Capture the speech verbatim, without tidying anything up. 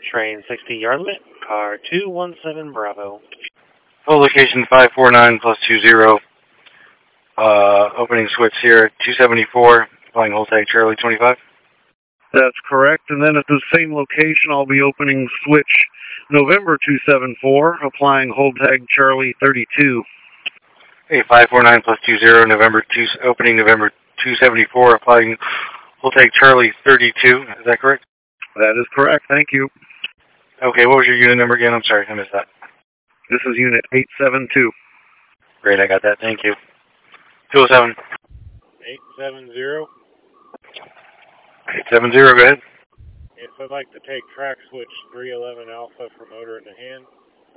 Train sixty yard limit, car two one seven Bravo. Full location five four nine plus two zero. Uh, opening switch here, two seventy-four, flying hold tag Charlie twenty-five. That's correct. And then at the same location, I'll be opening switch November two seven four, applying hold tag Charlie thirty-two. Hey, five four nine plus two zero, November two, opening November two seventy-four, applying hold tag Charlie thirty-two. Is that correct? That is correct. Thank you. Okay, what was your unit number again? I'm sorry, I missed that. This is unit eight seven two. Great, I got that. Thank you. two oh seven. eight seven zero. eight seven zero, go ahead. Yes, I'd like to take track switch three eleven Alpha for motor in the hand.